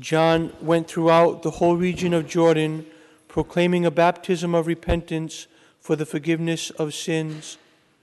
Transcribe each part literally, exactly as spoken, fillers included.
John went throughout the whole region of Jordan, proclaiming a baptism of repentance for the forgiveness of sins.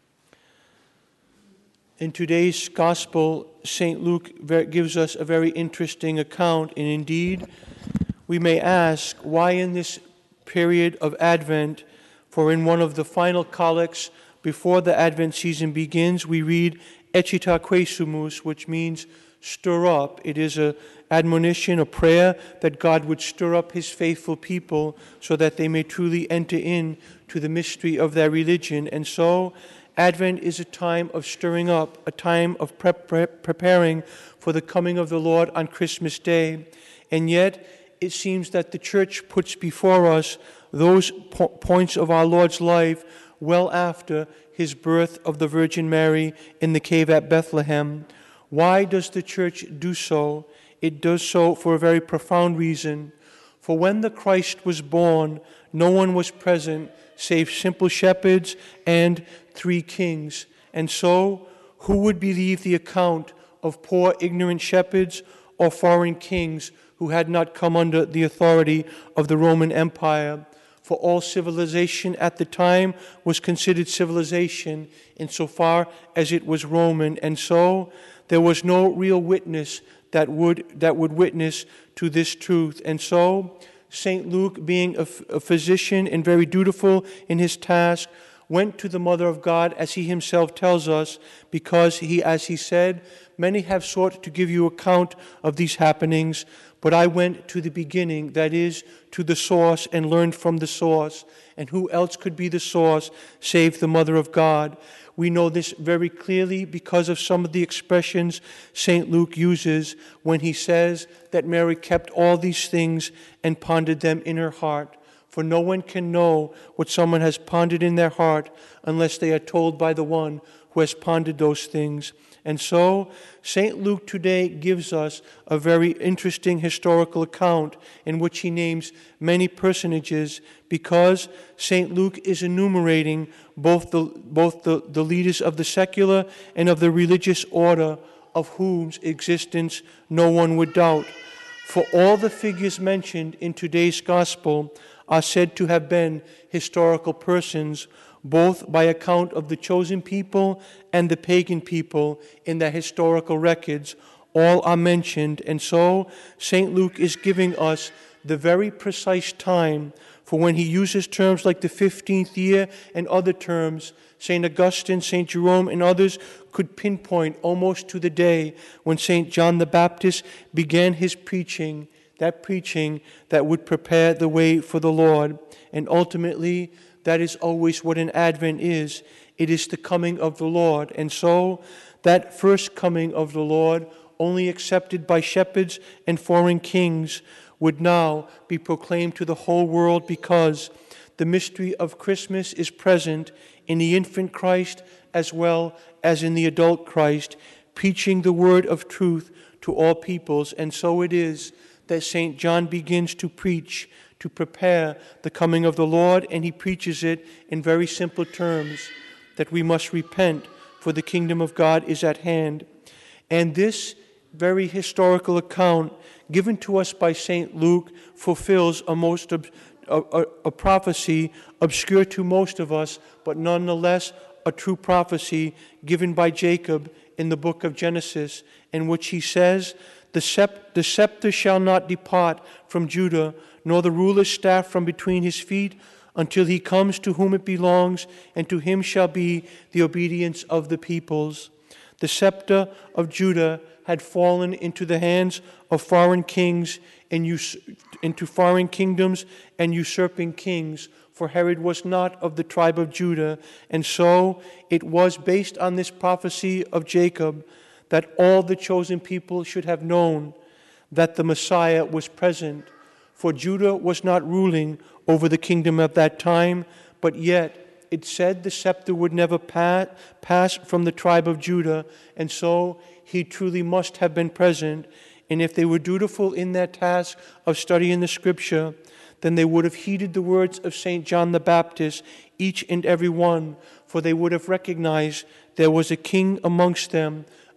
In today's Gospel, Saint Luke gives us a very interesting account, and indeed, we may ask, why in this period of Advent, for in one of the final collects before the Advent season begins, we read Ecita quesumus, which means stir up. It is an admonition, a prayer that God would stir up his faithful people so that they may truly enter in to the mystery of their religion. And so Advent is a time of stirring up, a time of prep, prep, preparing for the coming of the Lord on Christmas Day. And yet it seems that the Church puts before us those po- points of our Lord's life well after his birth of the Virgin Mary in the cave at Bethlehem. Why does the Church do so? It does so for a very profound reason. For when the Christ was born, no one was present save simple shepherds and three kings. And so, who would believe the account of poor ignorant shepherds or foreign kings who had not come under the authority of the Roman Empire? For all civilization at the time was considered civilization insofar as it was Roman, and so there was no real witness that would that would witness to this truth. And so Saint Luke, being a, a physician and very dutiful in his task, went to the Mother of God, as he himself tells us, because he, as he said, many have sought to give you account of these happenings, but I went to the beginning, that is, to the source, and learned from the source. And who else could be the source save the Mother of God? We know this very clearly because of some of the expressions Saint Luke uses when he says that Mary kept all these things and pondered them in her heart. For no one can know what someone has pondered in their heart unless they are told by the one who has pondered those things. And so Saint Luke today gives us a very interesting historical account in which he names many personages, because Saint Luke is enumerating both the both the, the leaders of the secular and of the religious order, of whose existence no one would doubt. For all the figures mentioned in today's Gospel are said to have been historical persons, both by account of the chosen people and the pagan people in their historical records. All are mentioned, and so Saint Luke is giving us the very precise time. For when he uses terms like the fifteenth year and other terms, Saint Augustine, Saint Jerome, and others could pinpoint almost to the day when Saint John the Baptist began his preaching, that preaching that would prepare the way for the Lord. And ultimately, that is always what an Advent is. It is the coming of the Lord. And so, that first coming of the Lord, only accepted by shepherds and foreign kings, would now be proclaimed to the whole world, because the mystery of Christmas is present in the infant Christ as well as in the adult Christ, preaching the word of truth to all peoples. And so it is that Saint John begins to preach, to prepare the coming of the Lord, and he preaches it in very simple terms, that we must repent, for the kingdom of God is at hand. And this very historical account given to us by Saint Luke fulfills a most a, a, a prophecy obscure to most of us, but nonetheless a true prophecy given by Jacob in the book of Genesis, in which he says, The, sep- the scepter shall not depart from Judah, nor the ruler's staff from between his feet, until he comes to whom it belongs, and to him shall be the obedience of the peoples. The scepter of Judah had fallen into the hands of foreign kings and us- into foreign kingdoms and usurping kings, for Herod was not of the tribe of Judah. And so it was based on this prophecy of Jacob that all the chosen people should have known that the Messiah was present. For Judah was not ruling over the kingdom at that time, but yet it said the scepter would never pass from the tribe of Judah, and so he truly must have been present. And if they were dutiful in their task of studying the Scripture, then they would have heeded the words of Saint John the Baptist, each and every one, for they would have recognized there was a king amongst them,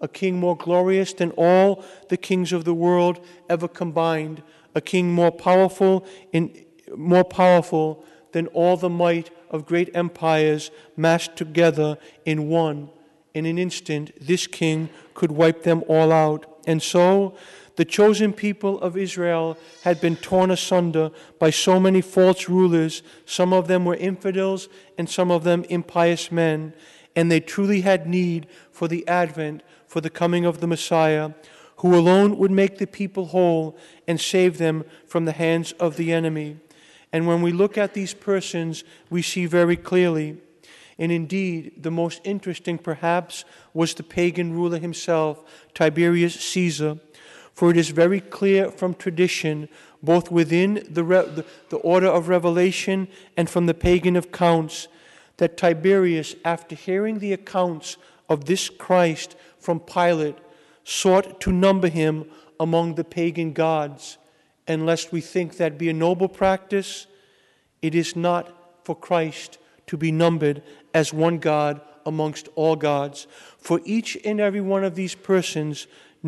a king more glorious than all the kings of the world ever combined, a king more powerful in more powerful than all the might of great empires mashed together in one. In an instant, this king could wipe them all out. And so, the chosen people of Israel had been torn asunder by so many false rulers. Some of them were infidels, and some of them impious men. And they truly had need for the advent, for the coming of the Messiah, who alone would make the people whole and save them from the hands of the enemy. And when we look at these persons, we see very clearly. And indeed, the most interesting perhaps was the pagan ruler himself, Tiberius Caesar. For it is very clear from tradition, both within the, re- the, the order of revelation and from the pagan accounts, that Tiberius, after hearing the accounts of this Christ from Pilate, sought to number him among the pagan gods. And lest we think that be a noble practice, it is not for Christ to be numbered as one God amongst all gods. For each and every one of these persons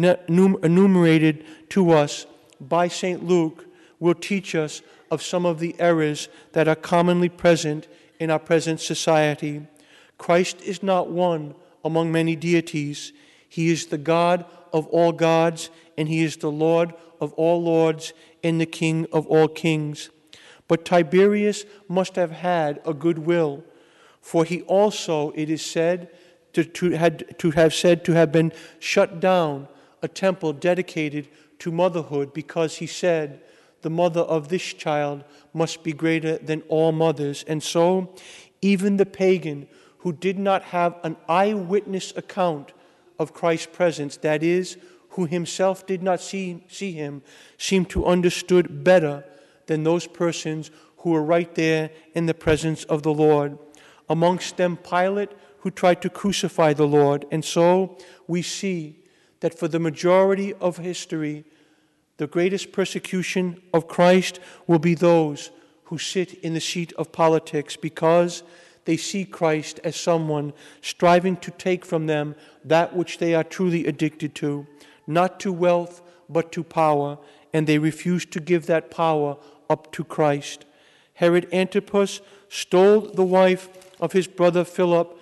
enumerated to us by Saint Luke will teach us of some of the errors that are commonly present in our present society. Christ is not one among many deities. He is the God of all gods, and he is the Lord of all lords and the King of all kings. But Tiberius must have had a good will, for he also, it is said, to, to, had, to have said to have been shut down a temple dedicated to motherhood, because he said, the mother of this child must be greater than all mothers. And so, even the pagan who did not have an eyewitness account of Christ's presence, that is, who himself did not see, see him, seemed to understood better than those persons who were right there in the presence of the Lord. Amongst them, Pilate, who tried to crucify the Lord. And so we see that for the majority of history, the greatest persecution of Christ will be those who sit in the seat of politics, because they see Christ as someone striving to take from them that which they are truly addicted to, not to wealth, but to power, and they refuse to give that power up to Christ. Herod Antipas stole the wife of his brother Philip,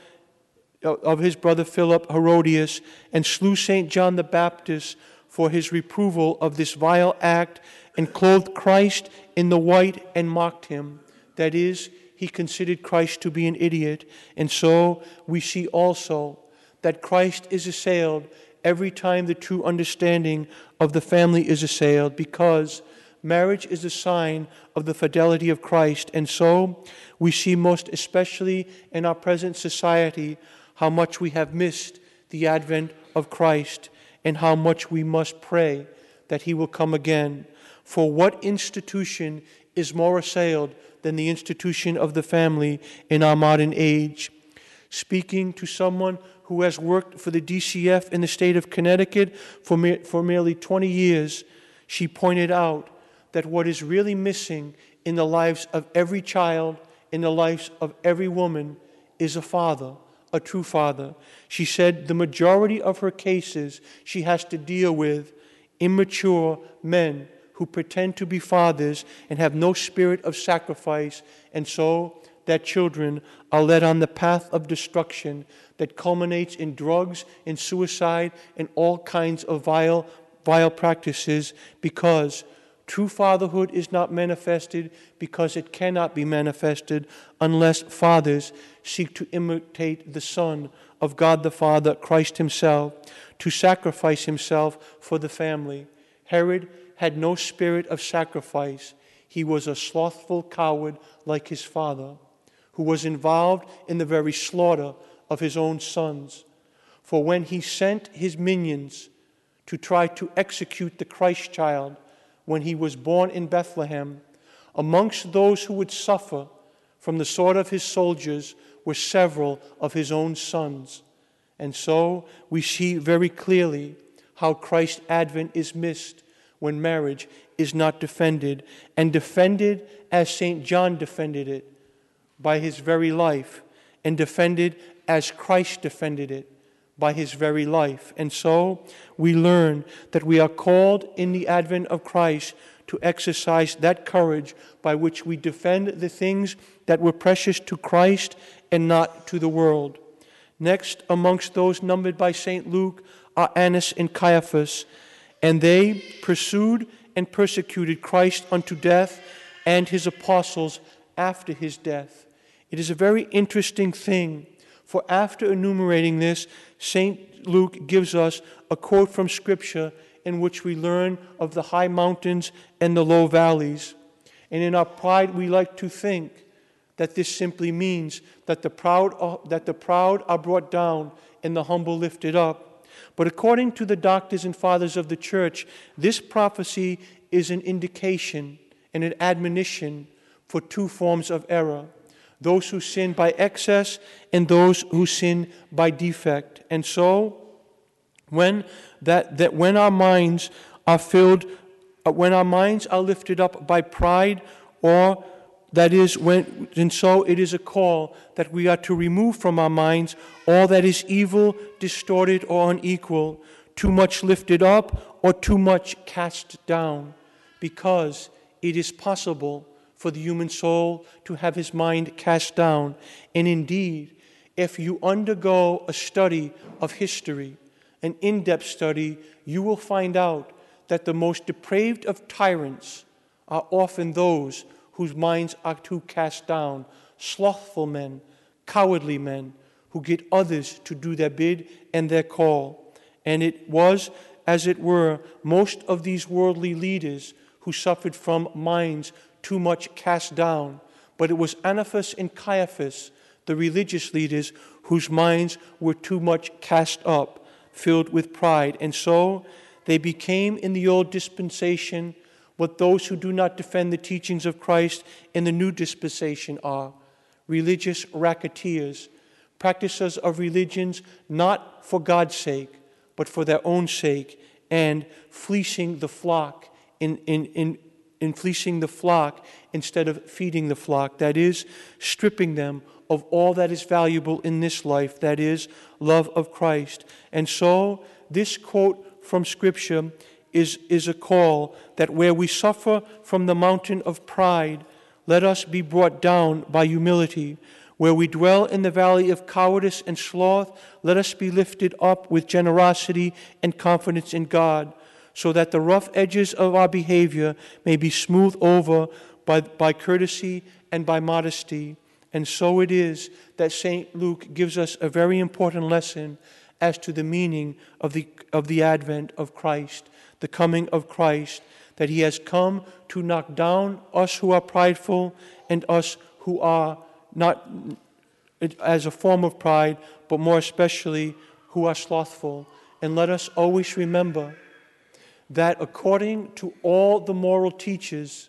of his brother Philip Herodias, and slew Saint John the Baptist for his reproval of this vile act, and clothed Christ in the white and mocked him. That is, he considered Christ to be an idiot. And so we see also that Christ is assailed every time the true understanding of the family is assailed, because marriage is a sign of the fidelity of Christ. And so we see most especially in our present society how much we have missed the advent of Christ, and how much we must pray that he will come again. For what institution is more assailed than the institution of the family in our modern age? Speaking to someone who has worked for the D C F in the state of Connecticut for, me- for merely twenty years, she pointed out that what is really missing in the lives of every child, in the lives of every woman, is a father, a true father. She said the majority of her cases she has to deal with immature men who pretend to be fathers and have no spirit of sacrifice, and so that children are led on the path of destruction that culminates in drugs, in suicide, and all kinds of vile, vile practices, because true fatherhood is not manifested, because it cannot be manifested unless fathers seek to imitate the Son of God the Father, Christ himself, to sacrifice himself for the family. Herod had no spirit of sacrifice. He was a slothful coward like his father, who was involved in the very slaughter of his own sons. For when he sent his minions to try to execute the Christ child when he was born in Bethlehem, amongst those who would suffer from the sword of his soldiers were several of his own sons. And so we see very clearly how Christ's advent is missed when marriage is not defended, and defended as Saint John defended it, by his very life, and defended as Christ defended it, by his very life. And so we learn that we are called in the advent of Christ to exercise that courage by which we defend the things that were precious to Christ and not to the world. Next, amongst those numbered by Saint Luke are Annas and Caiaphas, and they pursued and persecuted Christ unto death and his apostles after his death. It is a very interesting thing, for after enumerating this, Saint Luke gives us a quote from Scripture in which we learn of the high mountains and the low valleys. And in our pride, we like to think that this simply means that the proud are, that the proud are brought down and the humble lifted up. But according to the doctors and fathers of the church, this prophecy is an indication and an admonition for two forms of error: those who sin by excess and those who sin by defect. And so, when that that when our minds are filled, uh, when our minds are lifted up by pride, or that is when, and so it is a call that we are to remove from our minds all that is evil, distorted, or unequal, too much lifted up or too much cast down, because it is possible for the human soul to have his mind cast down. And indeed, if you undergo a study of history, an in-depth study, you will find out that the most depraved of tyrants are often those whose minds are too cast down, slothful men, cowardly men, who get others to do their bid and their call. And it was, as it were, most of these worldly leaders who suffered from minds too much cast down. But it was Annas and Caiaphas, the religious leaders, whose minds were too much cast up, filled with pride. And so they became, in the old dispensation, what those who do not defend the teachings of Christ in the new dispensation are: religious racketeers, practitioners of religions not for God's sake, but for their own sake, and fleecing the flock in, in, in, in fleecing the flock instead of feeding the flock. That is, stripping them of all that is valuable in this life, that is, love of Christ. And so, this quote from Scripture is, is a call that where we suffer from the mountain of pride, let us be brought down by humility. Where we dwell in the valley of cowardice and sloth, let us be lifted up with generosity and confidence in God, so that the rough edges of our behavior may be smoothed over by, by courtesy and by modesty. And so it is that Saint Luke gives us a very important lesson as to the meaning of the, of the advent of Christ, the coming of Christ, that he has come to knock down us who are prideful and us who are not as a form of pride, but more especially who are slothful. And let us always remember that according to all the moral teachers,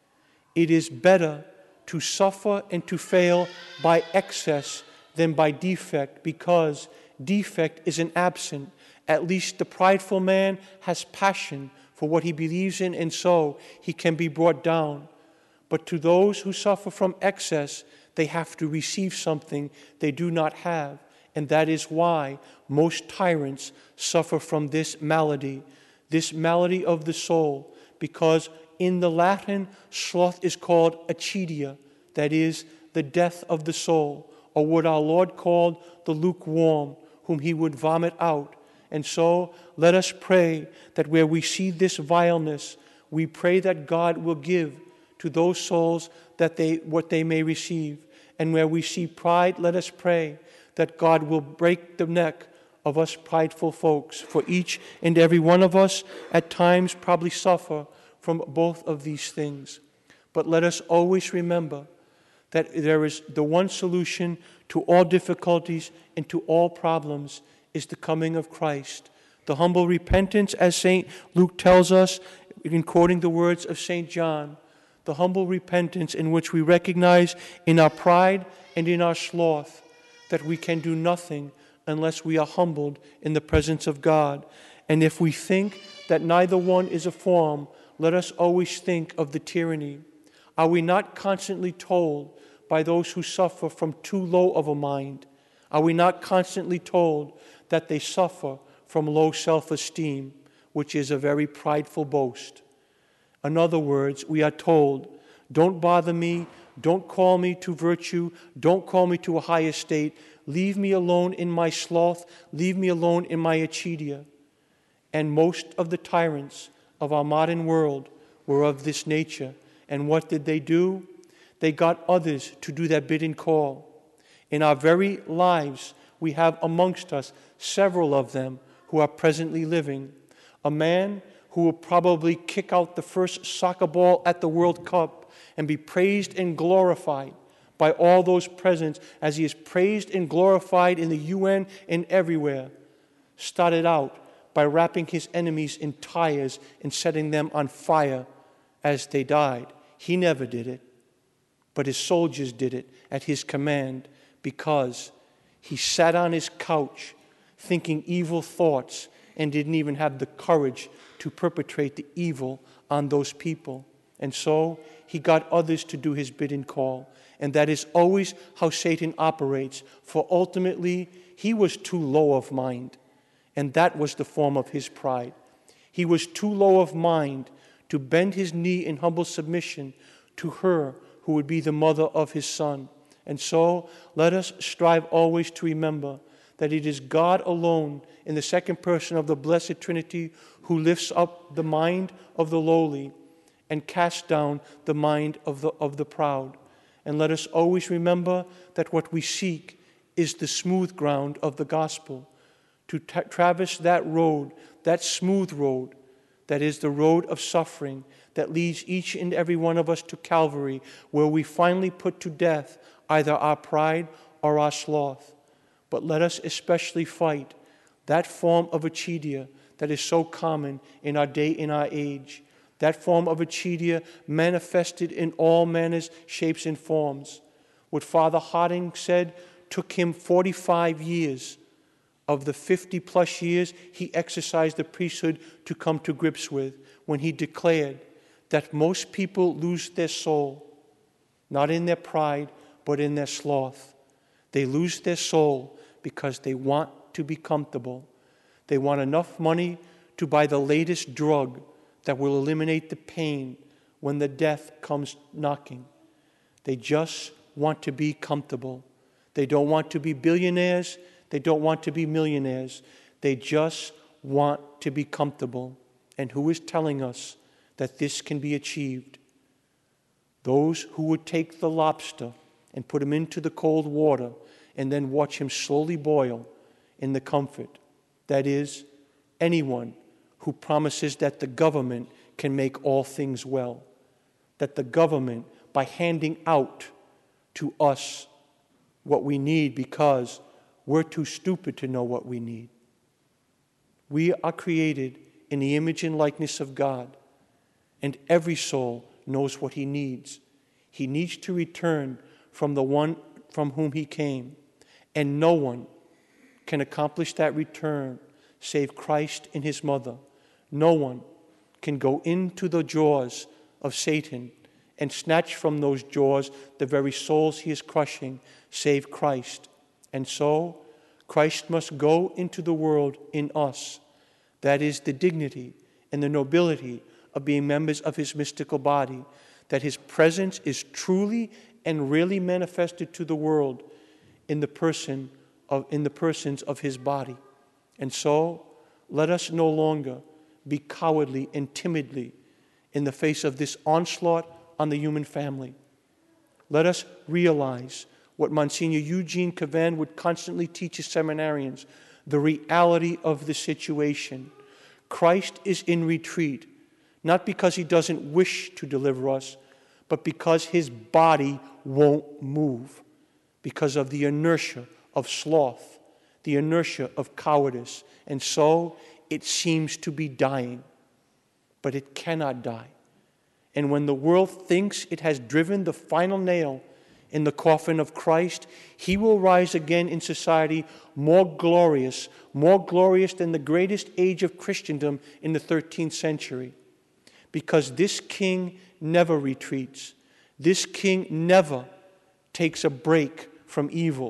it is better to suffer and to fail by excess than by defect, because defect is an absent. At least the prideful man has passion for what he believes in, and so he can be brought down. But to those who suffer from excess, they have to receive something they do not have. And that is why most tyrants suffer from this malady, this malady of the soul, because in the Latin, sloth is called acedia, that is, the death of the soul, or what our Lord called the lukewarm, whom he would vomit out. And so let us pray that where we see this vileness, we pray that God will give to those souls that they what they may receive. And where we see pride, let us pray that God will break the neck of us prideful folks. For each and every one of us at times probably suffer from both of these things. But let us always remember that there is the one solution to all difficulties and to all problems is the coming of Christ. The humble repentance, as Saint Luke tells us, in quoting the words of Saint John, the humble repentance in which we recognize in our pride and in our sloth that we can do nothing unless we are humbled in the presence of God. And if we think that neither one is a form, let us always think of the tyranny. Are we not constantly told by those who suffer from too low of a mind, Are we not constantly told that they suffer from low self-esteem, which is a very prideful boast? In other words, we are told, don't bother me, don't call me to virtue, don't call me to a higher state, leave me alone in my sloth, leave me alone in my acedia. And most of the tyrants of our modern world were of this nature. And what did they do? They got others to do their bid and call. In our very lives, we have amongst us several of them who are presently living. A man who will probably kick out the first soccer ball at the World Cup and be praised and glorified by all those present as he is praised and glorified in the U N and everywhere, started out by wrapping his enemies in tires and setting them on fire as they died. He never did it, but his soldiers did it at his command because he sat on his couch thinking evil thoughts and didn't even have the courage to perpetrate the evil on those people. And so he got others to do his bid and call. And that is always how Satan operates, for ultimately he was too low of mind. And that was the form of his pride. He was too low of mind to bend his knee in humble submission to her who would be the mother of his son. And so let us strive always to remember that it is God alone in the second person of the Blessed Trinity who lifts up the mind of the lowly and casts down the mind of the, of the proud. And let us always remember that what we seek is the smooth ground of the gospel, to tra- traverse that road, that smooth road, that is the road of suffering that leads each and every one of us to Calvary, where we finally put to death either our pride or our sloth. But let us especially fight that form of acedia that is so common in our day, in our age. That form of acedia manifested in all manners, shapes, and forms. What Father Harding said took him forty-five years of the fifty plus years he exercised the priesthood to come to grips with, when he declared that most people lose their soul, not in their pride, but in their sloth. They lose their soul because they want to be comfortable. They want enough money to buy the latest drug that will eliminate the pain when the death comes knocking. They just want to be comfortable. They don't want to be billionaires. They don't want to be millionaires. They just want to be comfortable. And who is telling us that this can be achieved? Those who would take the lobster and put him into the cold water and then watch him slowly boil in the comfort. That is, anyone who promises that the government can make all things well. That the government, by handing out to us what we need because we're too stupid to know what we need. We are created in the image and likeness of God, and every soul knows what he needs. He needs to return from the one from whom he came, and no one can accomplish that return save Christ and his mother. No one can go into the jaws of Satan and snatch from those jaws the very souls he is crushing, save Christ. And so, Christ must go into the world in us. That is the dignity and the nobility of being members of his mystical body, that his presence is truly and really manifested to the world in the person of, in the persons of his body. And so, let us no longer be cowardly and timidly in the face of this onslaught on the human family. Let us realize what Monsignor Eugene Cavan would constantly teach his seminarians, the reality of the situation. Christ is in retreat, not because he doesn't wish to deliver us, but because his body won't move, because of the inertia of sloth, the inertia of cowardice. And so it seems to be dying, but it cannot die. And when the world thinks it has driven the final nail in the coffin of Christ, he will rise again in society more glorious, more glorious than the greatest age of Christendom in the thirteenth century. Because this king never retreats. This king never takes a break from evil.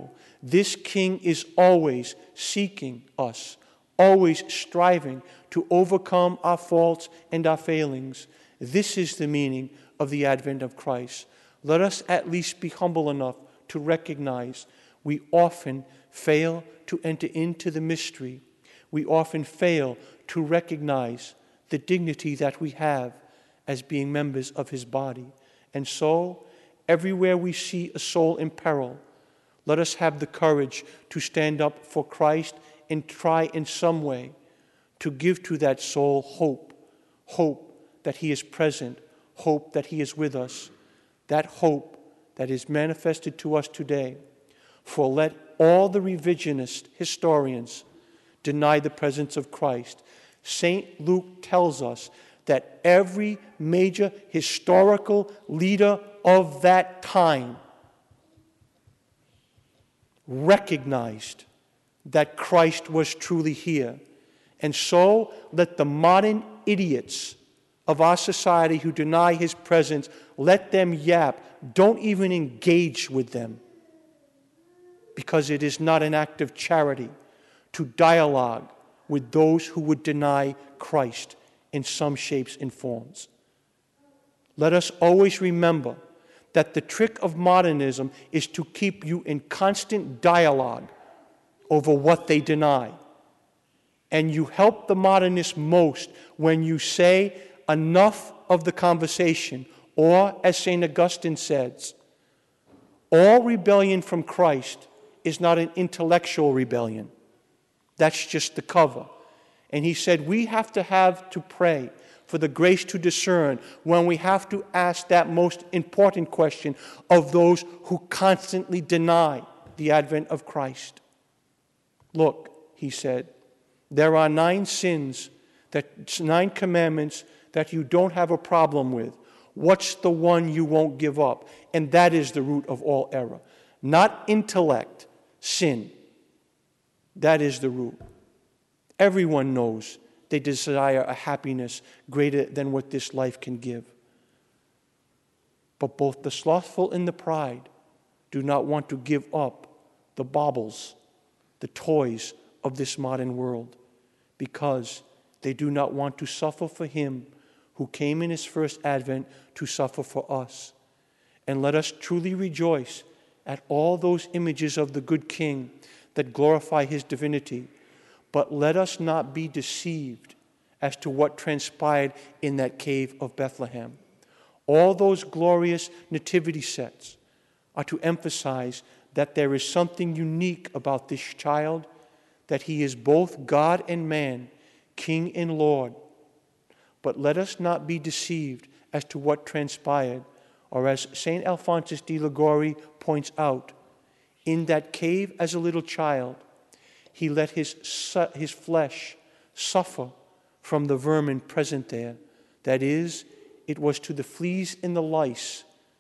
This King is always seeking us, always striving to overcome our faults and our failings. This is the meaning of the advent of Christ. Let us at least be humble enough to recognize we often fail to enter into the mystery. We often fail to recognize the dignity that we have as being members of his body. And so, everywhere we see a soul in peril, let us have the courage to stand up for Christ and try in some way to give to that soul hope, hope that he is present, hope that he is with us, that hope that is manifested to us today. For let all the revisionist historians deny the presence of Christ. Saint Luke tells us that every major historical leader of that time recognized that Christ was truly here. And so let the modern idiots of our society who deny his presence, let them yap. Don't even engage with them, because it is not an act of charity to dialogue with those who would deny Christ in some shapes and forms. Let us always remember that the trick of modernism is to keep you in constant dialogue over what they deny. And you help the modernists most when you say enough of the conversation, or as Saint Augustine says, all rebellion from Christ is not an intellectual rebellion. That's just the cover. And he said we have to have to pray for the grace to discern when we have to ask that most important question of those who constantly deny the advent of Christ. Look, he said, there are nine sins, that nine commandments that you don't have a problem with. What's the one you won't give up? And that is the root of all error. Not intellect, sin. That is the root. Everyone knows they desire a happiness greater than what this life can give. But both the slothful and the pride do not want to give up the baubles, the toys of this modern world, because they do not want to suffer for him who came in his first advent to suffer for us. And let us truly rejoice at all those images of the good King that glorify his divinity. But let us not be deceived as to what transpired in that cave of Bethlehem. All those glorious nativity sets are to emphasize that there is something unique about this child, that he is both God and man, King and Lord. But let us not be deceived as to what transpired, or as Saint Alphonsus de Liguori points out, in that cave as a little child, he let his, his flesh suffer from the vermin present there. That is, it was to the fleas and the lice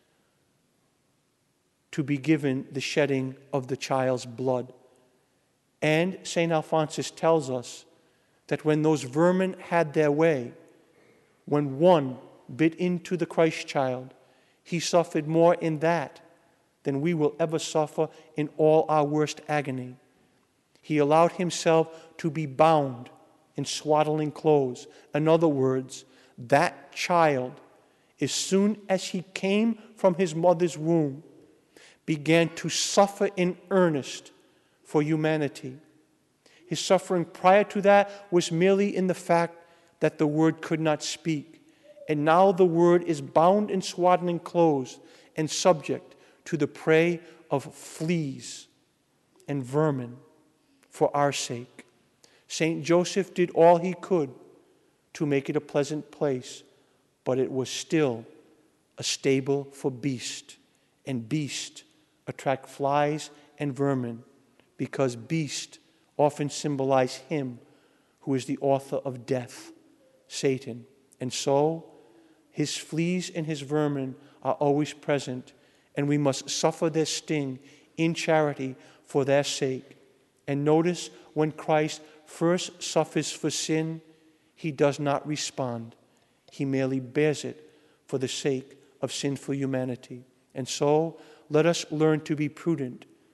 to be given the shedding of the child's blood. And Saint Alphonsus tells us that when those vermin had their way, when one bit into the Christ child, he suffered more in that than we will ever suffer in all our worst agony. He allowed himself to be bound in swaddling clothes. In other words, that child, as soon as he came from his mother's womb, began to suffer in earnest for humanity. His suffering prior to that was merely in the fact that the Word could not speak. And now the Word is bound in swaddling clothes and subject to the prey of fleas and vermin for our sake. Saint Joseph did all he could to make it a pleasant place, but it was still a stable for beast, and beast attract flies and vermin, because beast often symbolize him who is the author of death, Satan. And so his fleas and his vermin are always present, and we must suffer their sting in charity for their sake. And notice, when Christ first suffers for sin, he does not respond. He merely bears it for the sake of sinful humanity. And so let us learn to be prudent,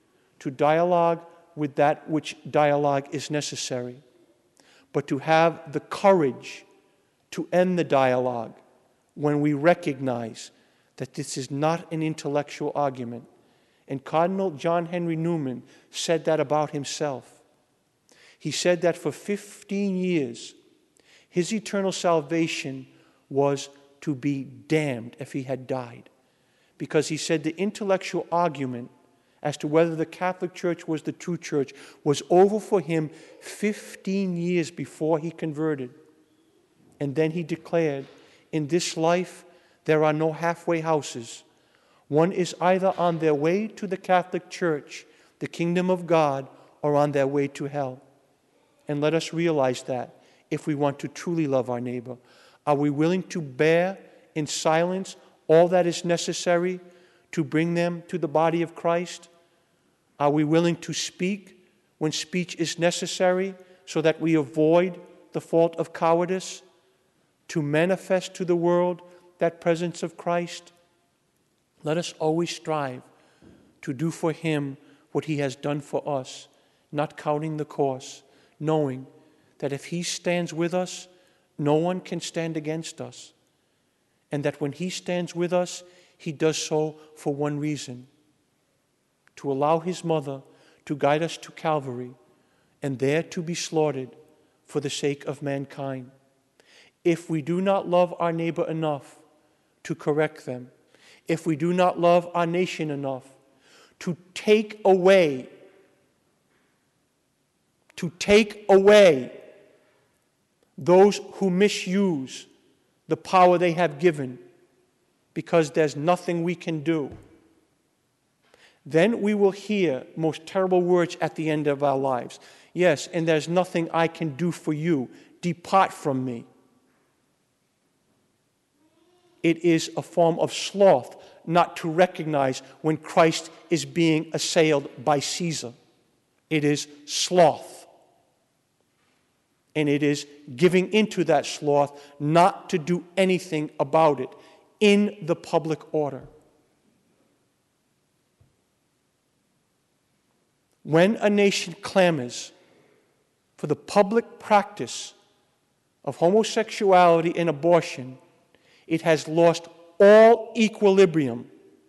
to dialogue with that which dialogue is necessary, but to have the courage to end the dialogue when we recognize that this is not an intellectual argument. And Cardinal John Henry Newman said that about himself. He said that for fifteen years, his eternal salvation was to be damned if he had died. Because he said the intellectual argument as to whether the Catholic Church was the true church was over for him fifteen years before he converted. And then he declared, in this life there are no halfway houses. One is either on their way to the Catholic Church, the kingdom of God, or on their way to hell. And let us realize that if we want to truly love our neighbor. Are we willing to bear in silence all that is necessary to bring them to the body of Christ? Are we willing to speak when speech is necessary so that we avoid the fault of cowardice? To manifest to the world that presence of Christ? Let us always strive to do for Him what He has done for us, not counting the cost, knowing that if He stands with us, no one can stand against us. And that when He stands with us, He does so for one reason: to allow His mother to guide us to Calvary and there to be slaughtered for the sake of mankind. If we do not love our neighbor enough to correct them, if we do not love our nation enough to take away, to take away those who misuse the power they have given, because there's nothing we can do, then we will hear most terrible words at the end of our lives. Yes, and there's nothing I can do for you. Depart from me. It is a form of sloth not to recognize when Christ is being assailed by Caesar. It is sloth. And it is giving into that sloth not to do anything about it in the public order. When a nation clamors for the public practice of homosexuality and abortion, it has lost all equilibrium.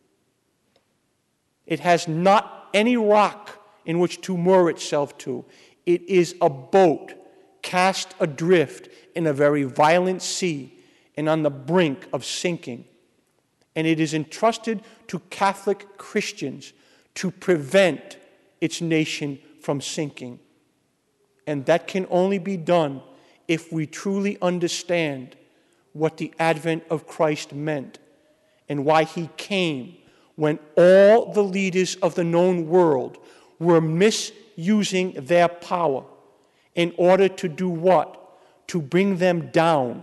It has not any rock in which to moor itself to. It is a boat cast adrift in a very violent sea and on the brink of sinking. And it is entrusted to Catholic Christians to prevent its nation from sinking. And that can only be done if we truly understand what the advent of Christ meant and why He came when all the leaders of the known world were misusing their power in order to do what? To bring them down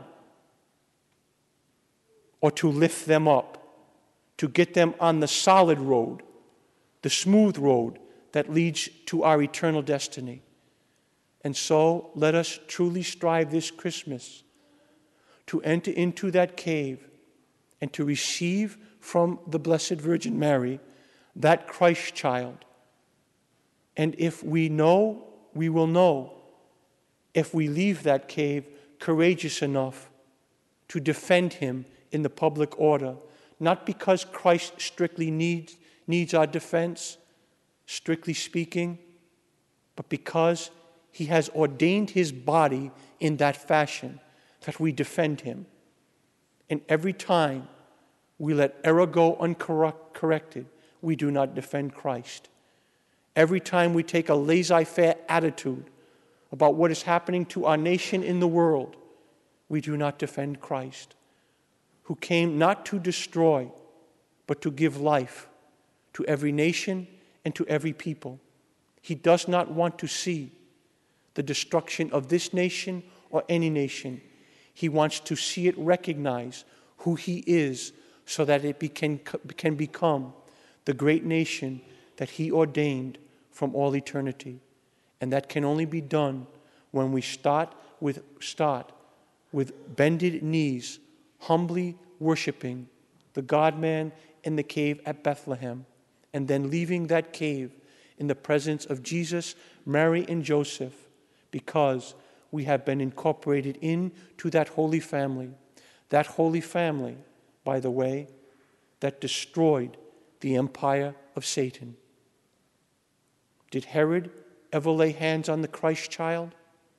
or to lift them up, to get them on the solid road, the smooth road that leads to our eternal destiny. And so let us truly strive this Christmas to enter into that cave and to receive from the Blessed Virgin Mary that Christ child. And if we know, we will know, if we leave that cave courageous enough to defend Him in the public order, not because Christ strictly needs, needs our defense, strictly speaking, but because He has ordained His body in that fashion that we defend Him. And every time we let error go uncorrected, we do not defend Christ. Every time we take a laissez-faire attitude about what is happening to our nation in the world, we do not defend Christ, who came not to destroy, but to give life to every nation and to every people. He does not want to see the destruction of this nation or any nation. He wants to see it recognize who He is so that it can, can become the great nation that He ordained from all eternity. And that can only be done when we start with, start with bended knees, humbly worshiping the God-man in the cave at Bethlehem, and then leaving that cave in the presence of Jesus, Mary, and Joseph, because we have been incorporated into that holy family. That holy family, by the way, that destroyed the empire of Satan. Did Herod ever lay hands on the Christ child?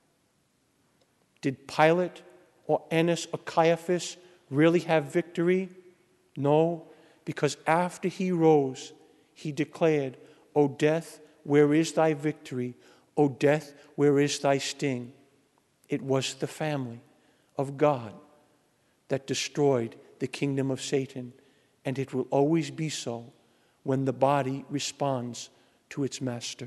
Did Pilate or Annas or Caiaphas really have victory? No, because after he rose, he declared, "O death, where is thy victory? O death, where is thy sting?" It was the family of God that destroyed the kingdom of Satan, and it will always be so when the body responds to its master.